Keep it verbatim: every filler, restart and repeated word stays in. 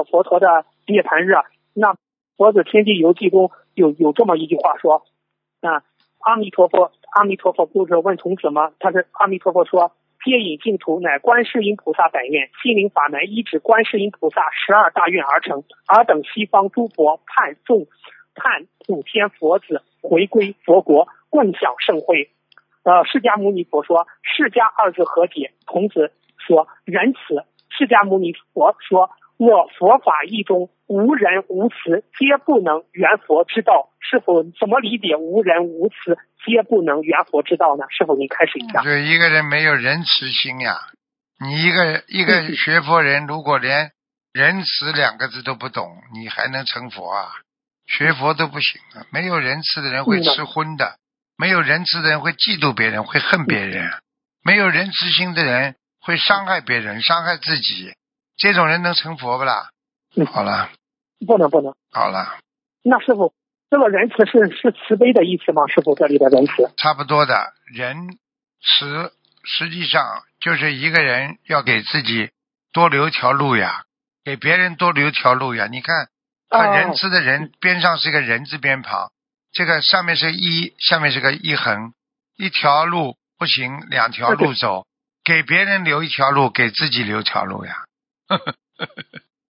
佛陀的涅槃日，那佛子天地游记中有有这么一句话说，啊，阿弥陀佛，阿弥陀佛不是问童子吗？他是阿弥陀佛说，接引净土乃观世音菩萨百愿，心灵法门依止观世音菩萨十二大愿而成，尔等西方诸佛盼众盼普天佛子回归佛国，共享盛会。呃，释迦牟尼佛说，释迦二字何解？孔子说仁慈。释迦牟尼佛说，我佛法义中无仁无慈，皆不能圆佛之道。是否怎么理解无仁无慈皆不能圆佛之道呢？是否您开始一下？ 对，一个人没有仁慈心呀，你一个一个学佛人，如果连仁慈两个字都不懂，你还能成佛啊？学佛都不行啊！没有仁慈的人会吃荤的，没有仁慈的人会嫉妒别人，会恨别人，没有仁慈心的人会伤害别人，伤害自己。这种人能成佛不啦？ 嗯， 好了， 不能不能。 好了， 那师傅，这个仁慈是是慈悲的意思吗？师傅，这里的仁慈差不多的。仁慈实际上就是一个人要给自己多留条路呀，给别人多留条路呀。你看他仁慈的人，边上是个人字边旁，这个上面是一，下面是个一横，一条路不行，两条路走，给别人留一条路，给自己留条路呀。